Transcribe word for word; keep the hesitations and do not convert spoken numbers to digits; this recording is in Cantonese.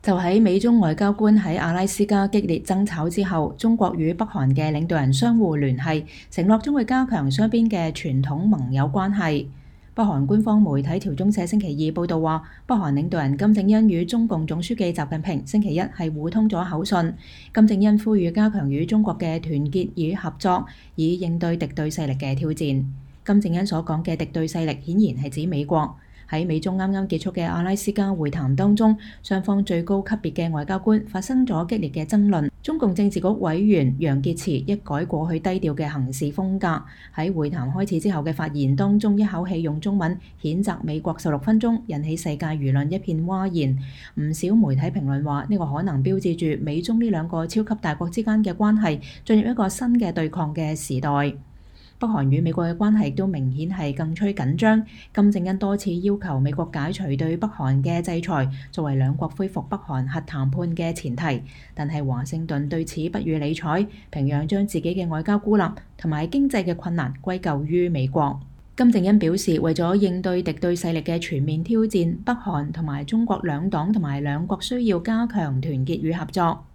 就喺美中外交官喺阿拉斯加激烈爭吵之後，中國與北韓嘅領導人相互聯繫，承諾將會加強雙邊嘅傳統盟友關係。北韓官方媒體朝中社星期二報導話，北韓領導人金正恩與中共總書記習近平星期一係互通咗口信。金正恩呼籲加強與中國嘅團結與合作，以應對敵對勢力嘅挑戰。金正恩所講嘅敵對勢力顯然係指美國。喺美中啱啱結束嘅阿拉斯加會談當中，雙方最高級別嘅外交官發生咗激烈嘅爭論。中共政治局委員楊潔篪一改過去低調嘅行事風格，喺會談開始之後嘅發言當中，一口氣用中文譴責美國十六分鐘，引起世界輿論一片譁然。唔少媒體評論話，呢個可能標誌住美中呢兩個超級大國之間嘅關係進入一個新嘅對抗嘅時代。北韓與美國嘅關係亦都明顯係更趨緊張。金正恩多次要求美國解除對北韓嘅制裁，作為兩國恢復北韓核談判嘅前提。但係華盛頓對此不予理睬，平壤將自己嘅外交孤立同埋經濟嘅困難歸咎於美國。金正恩表示，為咗應對敵對勢力嘅全面挑戰，北韓同埋中國兩黨同埋兩國需要加強團結與合作。